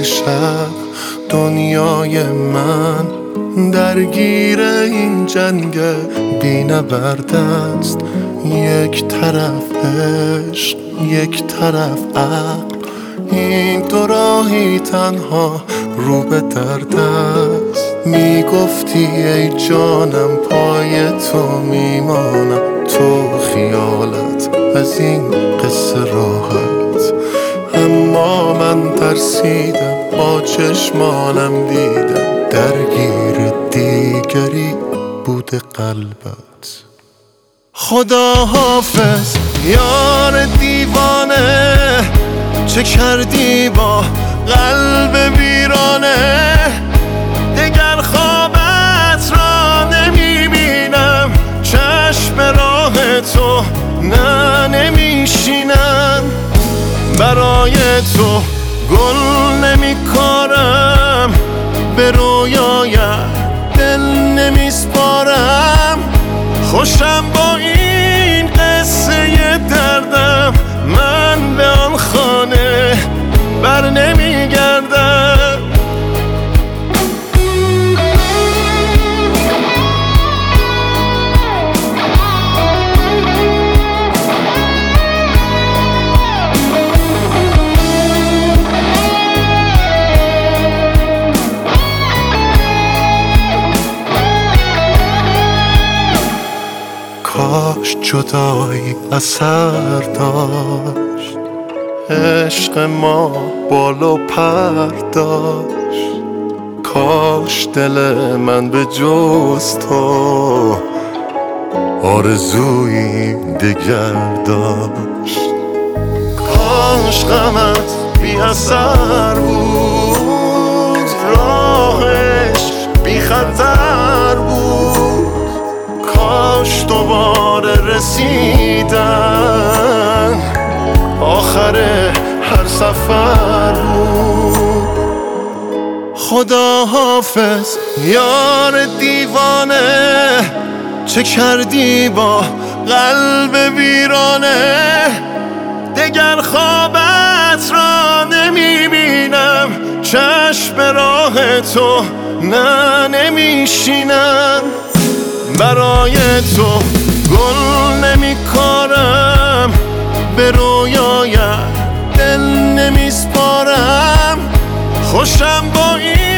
شب دنیای من درگیر این جنگ بی‌نبرد است. یک طرف عشق یک طرف عقل، این دو راهی تنها رو به درد است. میگفتی ای جانم پای تو میمانم، تو خیالت از این قصه راحت. اما من ترسیدم، با چشمانم دیدم درگیر دیگری بوده قلبت. خدا حافظ یار دیوانه، چه کردی با قلب ویرانه؟ دگر خوابت را نمیبینم، چشم راه تو نه نمیشینم. برای تو گل نمیکارم، به رویایت دل نمیسپارم. خوشم با این قصه دردم، من به آن خانه بر نمیگردم. کاش جدایی اثر داشت، عشق ما بال و پر داشت. کاش دل من به جز تو آرزویی دگر داشت. کاش غمت بی اثر بود، راهش بی خطر بود. کاش دوباره رسیدن آخر هر سفر بود. خدا حافظ یار دیوانه، چه کردی با قلب ویرانه؟ دگر خوابت را نمیبینم، چشم راه تو نه نمیشینم. برای تو گل نمیکارم، به رویایت دل نمیسپارم. خوشم با این